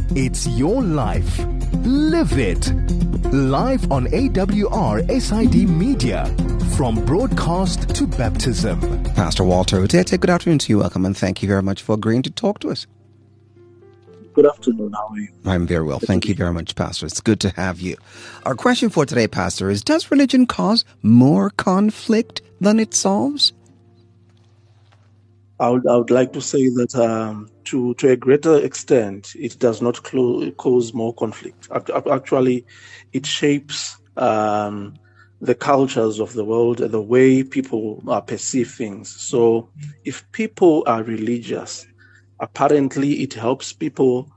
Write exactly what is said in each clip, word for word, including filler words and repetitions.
It's your life. Live it. Live on A W R S I D Media. From broadcast to baptism. Pastor Walter Utete, good afternoon to you. Welcome and thank you very much for agreeing to talk to us. Good afternoon. How are you? I'm very well. Thank you very much, Pastor. It's good to have you. Our question for today, Pastor, is does religion cause more conflict than it solves? I would, I would like to say that um, to, to a greater extent, it does not clo- cause more conflict. Actually, it shapes um, the cultures of the world and the way people uh, perceive things. So if people are religious, apparently it helps people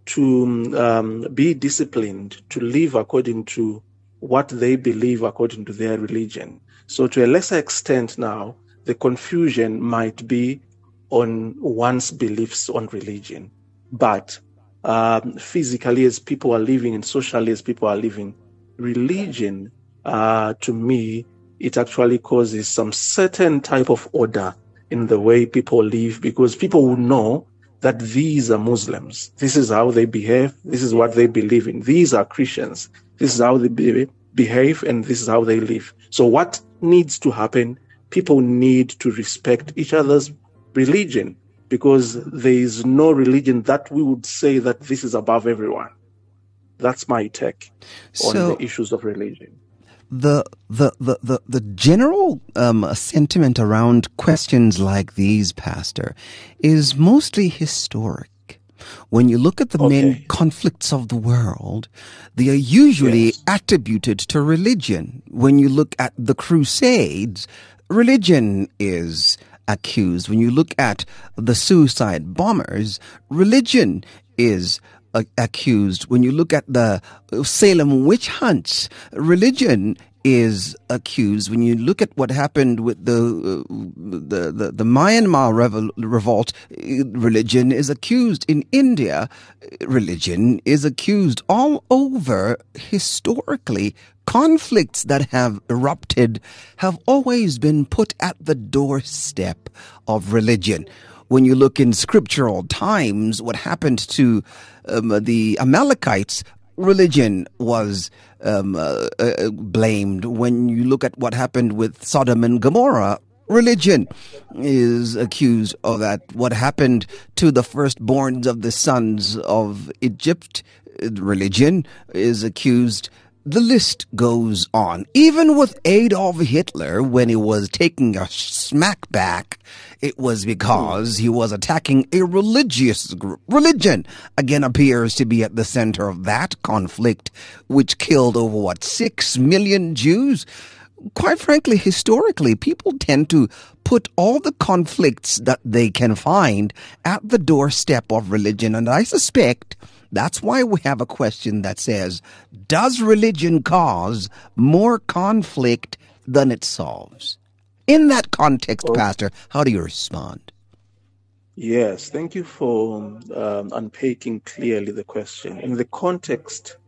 to um, be disciplined, to live according to what they believe according to their religion. So to a lesser extent now, the confusion might be on one's beliefs on religion. But um, physically as people are living and socially as people are living, religion, uh, to me, it actually causes some certain type of order in the way people live, because people will know that these are Muslims. This is how they behave. This is what they believe in. These are Christians. This is how they be- behave and this is how they live. So what needs to happen? People need to respect each other's religion, because there is no religion that we would say that this is above everyone. That's my take on So, the issues of religion. The the the the, the general um, sentiment around questions like these, Pastor, is mostly historic. When you look at the Okay. main conflicts of the world, they are usually Yes. attributed to religion. When you look at the Crusades, religion is accused. When you look at the suicide bombers, religion is uh, accused. When you look at the Salem witch hunts, religion is accused. When you look at what happened with the uh, the, the the Myanmar revol- revolt, uh, religion is accused. In India, religion is accused. All over historically, conflicts that have erupted have always been put at the doorstep of religion. When you look in scriptural times, what happened to um, the Amalekites, religion was um, uh, uh, blamed. When you look at what happened with Sodom and Gomorrah, religion is accused of that. What happened to the firstborns of the sons of Egypt, religion is accused. The list goes on. Even with Adolf Hitler, when he was taking a smack back, it was because he was attacking a religious group. Religion, again, appears to be at the center of that conflict, which killed over, what, six million Jews? Quite frankly, historically, people tend to put all the conflicts that they can find at the doorstep of religion. And I suspect that's why we have a question that says, does religion cause more conflict than it solves? In that context, Oh. Pastor, how do you respond? Yes, thank you for um, unpacking clearly the question. In the context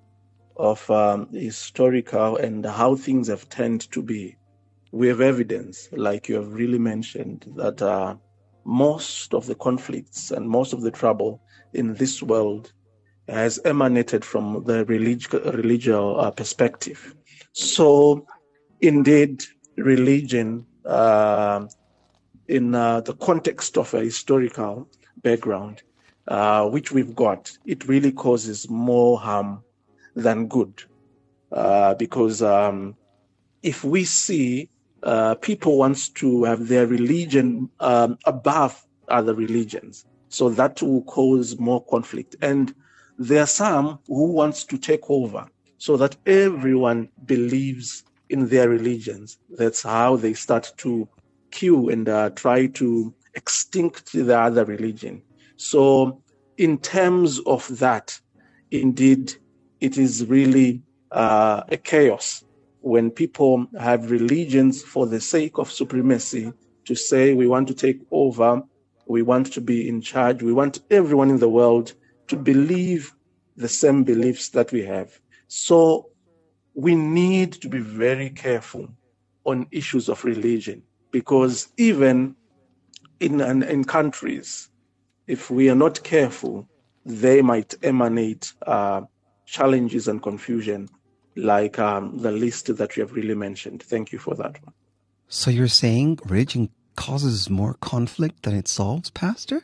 of um, historical and how things have tended to be, we have evidence, like you have really mentioned, that uh, most of the conflicts and most of the trouble in this world has emanated from the relig- religious uh, perspective. So, indeed, religion, uh, in uh, the context of a historical background, uh, which we've got, it really causes more harm than good. Uh, because um, if we see uh, people wants to have their religion um, above other religions, so that will cause more conflict. And there are some who wants to take over so that everyone believes in their religions. That's how they start to kill and uh, try to extinct the other religion. So in terms of that, indeed, it is really uh, a chaos when people have religions for the sake of supremacy, to say we want to take over, we want to be in charge, we want everyone in the world to believe the same beliefs that we have. So we need to be very careful on issues of religion, because even in, in countries, if we are not careful, they might emanate uh, challenges and confusion, like um, the list that you have really mentioned. Thank you for that one. So you're saying religion causes more conflict than it solves, Pastor?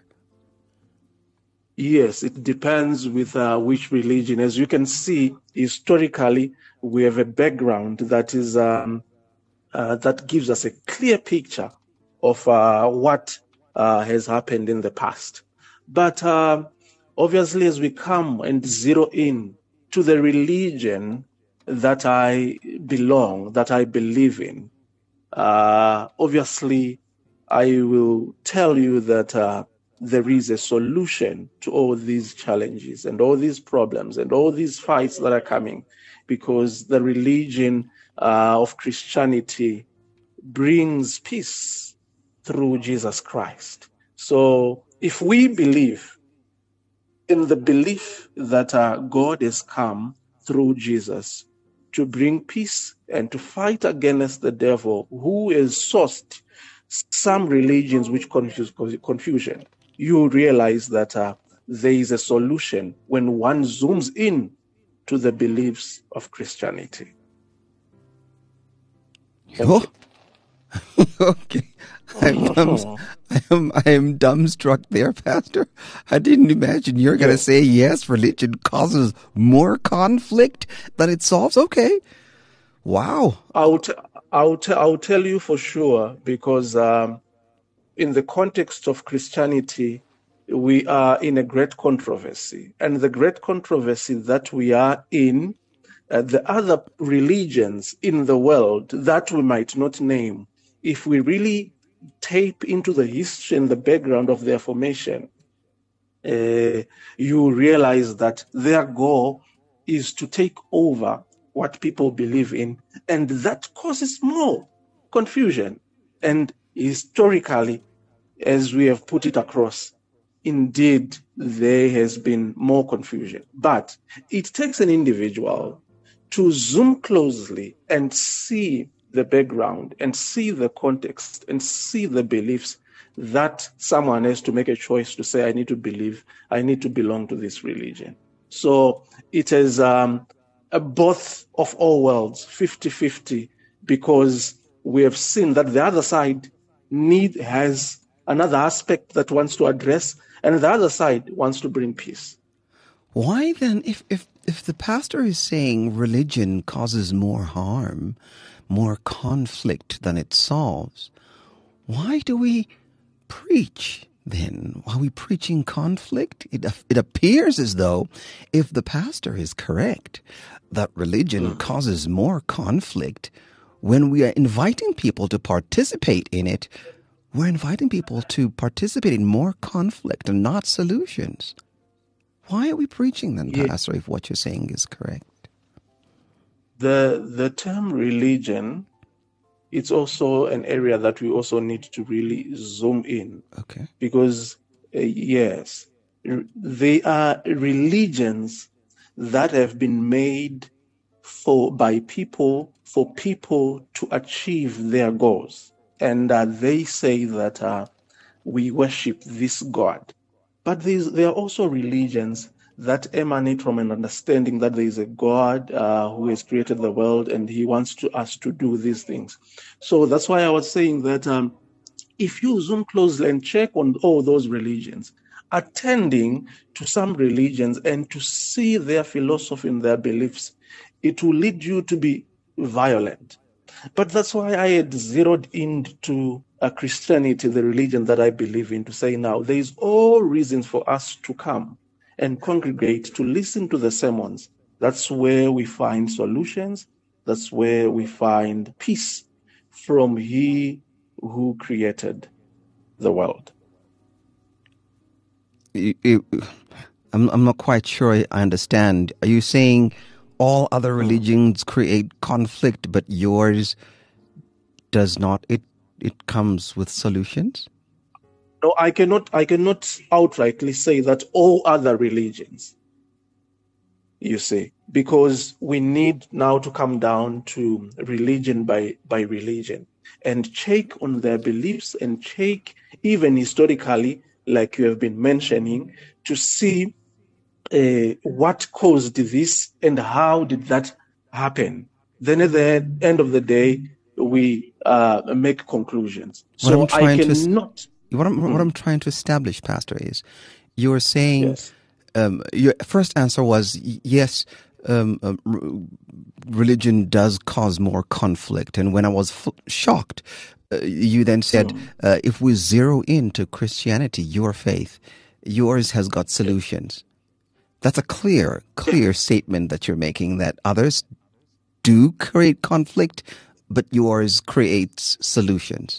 Yes, it depends with uh, which religion. As you can see, historically, we have a background that is um, uh, that gives us a clear picture of uh, what uh, has happened in the past. But uh, obviously, as we come and zero in to the religion that I belong, that I believe in, uh, obviously, I will tell you that uh, there is a solution to all these challenges and all these problems and all these fights that are coming, because the religion uh, of Christianity brings peace through Jesus Christ. So if we believe in the belief that uh, God has come through Jesus to bring peace and to fight against the devil, who has sourced some religions which confuse confusion, you realize that uh, there is a solution when one zooms in to the beliefs of Christianity. Oh. Okay. I'm, dumb, I am I am dumbstruck there, Pastor. I didn't imagine you're going to say, yes, religion causes more conflict than it solves. Okay. Wow. I'll, t- I'll, t- I'll tell you for sure, because um, in the context of Christianity, we are in a great controversy. And the great controversy that we are in, uh, the other religions in the world that we might not name, if we really tape into the history and the background of their formation, uh, you realize that their goal is to take over what people believe in, and that causes more confusion. And historically, as we have put it across, indeed, there has been more confusion. But it takes an individual to zoom closely and see the background and see the context and see the beliefs that someone has to make a choice to say, I need to believe, I need to belong to this religion. So it is um, a both of all worlds, fifty-fifty, because we have seen that the other side need has another aspect that wants to address, and the other side wants to bring peace. Why then, if, if, if the pastor is saying religion causes more harm, more conflict than it solves, why do we preach then? Are we preaching conflict? It, it appears as though if the pastor is correct, that religion mm. causes more conflict, when we are inviting people to participate in it, we're inviting people to participate in more conflict and not solutions. Why are we preaching then, yeah. Pastor, if what you're saying is correct? The the term religion, it's also an area that we also need to really zoom in. Okay. Because, uh, yes, they are religions that have been made for by people, for people to achieve their goals. And uh, they say that uh, we worship this God. But there are also religions that emanate from an understanding that there is a God uh, who has created the world and he wants to, us to do these things. So that's why I was saying that um, if you zoom closely and check on all those religions, attending to some religions and to see their philosophy and their beliefs, it will lead you to be violent. But that's why I had zeroed into uh, Christianity, the religion that I believe in, to say now there is all reasons for us to come and congregate to listen to the sermons. That's where we find solutions. That's where we find peace from He who created the world. You, you, I'm, I'm not quite sure I understand. Are you saying all other religions create conflict, but yours does not? It it comes with solutions? No, I cannot. I cannot outrightly say that all other religions. You see, because we need now to come down to religion by by religion and check on their beliefs and check even historically, like you have been mentioning, to see uh, what caused this and how did that happen. Then at the end of the day, we uh, make conclusions. What I'm So I trying to es- cannot. what I'm what Mhm. I'm trying to establish, Pastor, is you're saying Yes. um, your first answer was y- yes. Um, um, r- religion does cause more conflict, and when I was f- shocked, uh, you then said, Mm. uh, "If we zero into Christianity, your faith, yours has got solutions." That's a clear, clear statement that you're making. That others do create conflict, but yours creates solutions.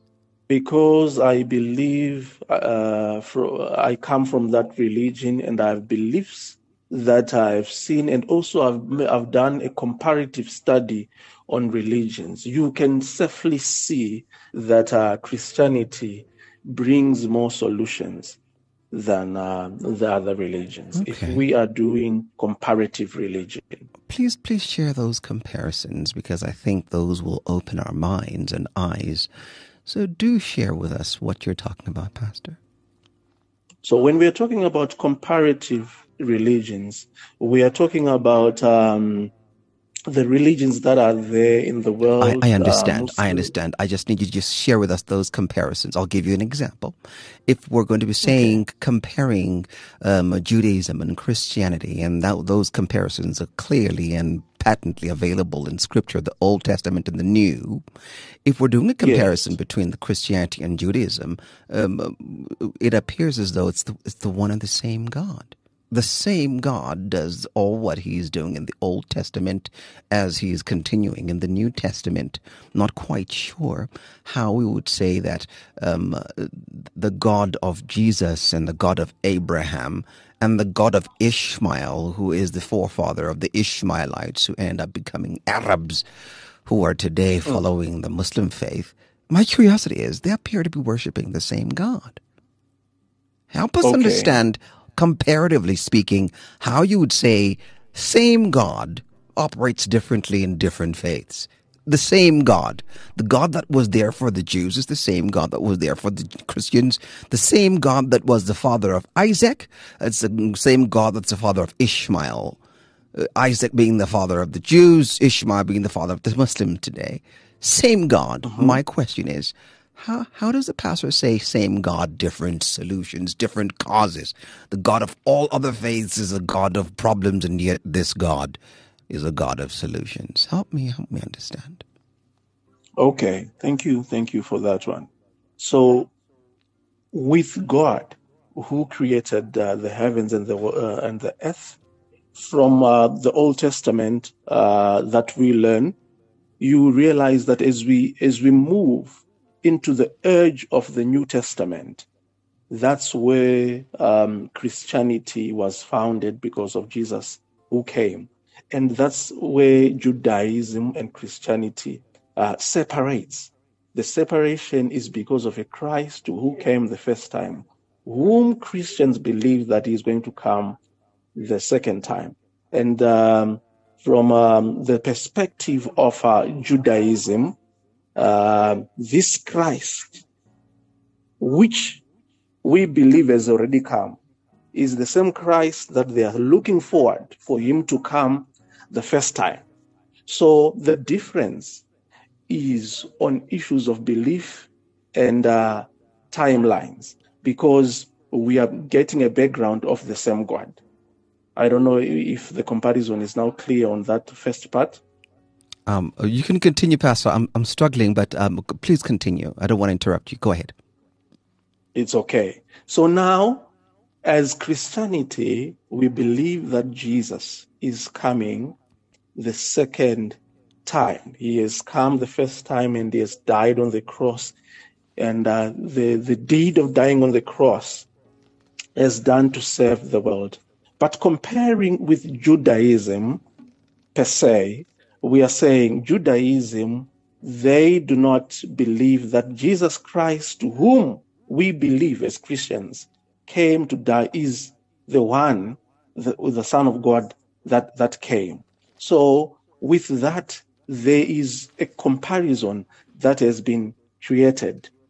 Because I believe uh, fro- I come from that religion and I have beliefs that I've seen, and also I've, I've done a comparative study on religions. You can safely see that uh, Christianity brings more solutions than uh, the other religions if Okay. we are doing comparative religion. Please, please share those comparisons, because I think those will open our minds and eyes. So do share with us what you're talking about, Pastor. So when we are talking about comparative religions, we are talking about um, the religions that are there in the I, world. I uh, understand. I Muslim- understand. I just need you to just share with us those comparisons. I'll give you an example. If we're going to be saying, comparing um, Judaism and Christianity, and that, those comparisons are clearly and patently available in Scripture, the Old Testament and the New. If we're doing a comparison Yes. between the Christianity and Judaism, um, it appears as though it's the, it's the one and the same God. The same God does all what he's doing in the Old Testament as he's continuing in the New Testament. Not quite sure how we would say that um, the God of Jesus and the God of Abraham and the God of Ishmael, who is the forefather of the Ishmaelites who end up becoming Arabs, who are today following the Muslim faith. My curiosity is, they appear to be worshiping the same God. Help us Okay. understand, comparatively speaking, how you would say same God operates differently in different faiths. The same God. The God that was there for the Jews is the same God that was there for the Christians. The same God that was the father of Isaac, it's the same God that's the father of Ishmael. Uh, Isaac being the father of the Jews, Ishmael being the father of the Muslims today. Same God. Mhm. My question is, how how does the pastor say same God, different solutions, different causes? The God of all other faiths is a God of problems, and yet this God is a God of solutions. Help me, help me understand. Okay. Thank you. Thank you for that one. So, with God, who created uh, the heavens and the uh, and the earth, from uh, the Old Testament uh, that we learn, you realize that as we as we move into the edge of the New Testament, that's where um, Christianity was founded because of Jesus who came, and that's where Judaism and Christianity uh, separates. The separation is because of a Christ who came the first time, whom Christians believe that he is going to come the second time. And um, from um, the perspective of uh, Judaism, uh, this Christ, which we believe has already come, is the same Christ that they are looking forward for him to come the first time. So the difference is on issues of belief and uh, timelines, because we are getting a background of the same God. I don't know if the comparison is now clear on that first part. Um, you can continue, Pastor. I'm I'm struggling, but um, please continue. I don't want to interrupt you. Go ahead. It's okay. So now, as Christianity, we believe that Jesus is coming the second time. He has come the first time and he has died on the cross. And uh, the, the deed of dying on the cross is done to save the world. But comparing with Judaism per se, we are saying Judaism, they do not believe that Jesus Christ, to whom we believe as Christians, came to die, is the one, the, the Son of God that, that came. So with that, there is a comparison that has been created.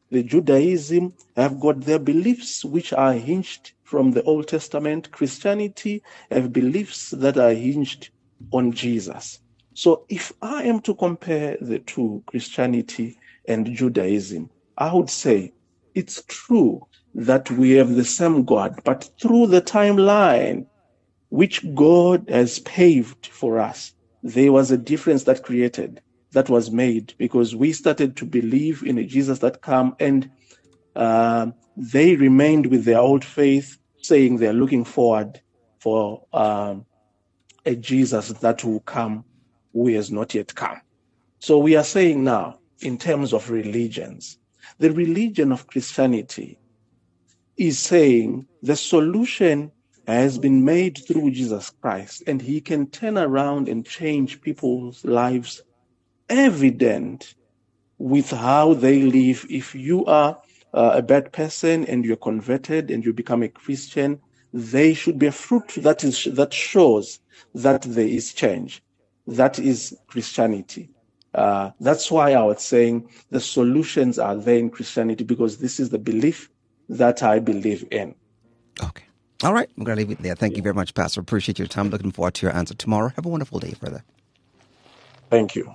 The Judaism have got their beliefs which are hinged from the Old Testament. Christianity have beliefs that are hinged on Jesus. So if I am to compare the two, Christianity and Judaism, I would say it's true that we have the same God, but through the timeline which God has paved for us, there was a difference that created, that was made, because we started to believe in a Jesus that came, and uh, they remained with their old faith, saying they're looking forward for um, a Jesus that will come who has not yet come. So we are saying now, in terms of religions, the religion of Christianity is saying the solution has been made through Jesus Christ, and he can turn around and change people's lives, evident with how they live. If you are uh, a bad person and you're converted and you become a Christian, there should be a fruit that is that shows that there is change. That is Christianity. Uh, that's why I was saying the solutions are there in Christianity, because this is the belief that I believe in. Okay. All right. I'm going to leave it there. Thank you very much, Pastor. Appreciate your time. Looking forward to your answer tomorrow. Have a wonderful day, brother. Thank you.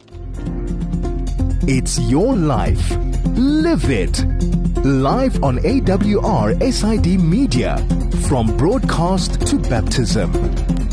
It's your life. Live it. Live on A W R S I D Media. From broadcast to baptism.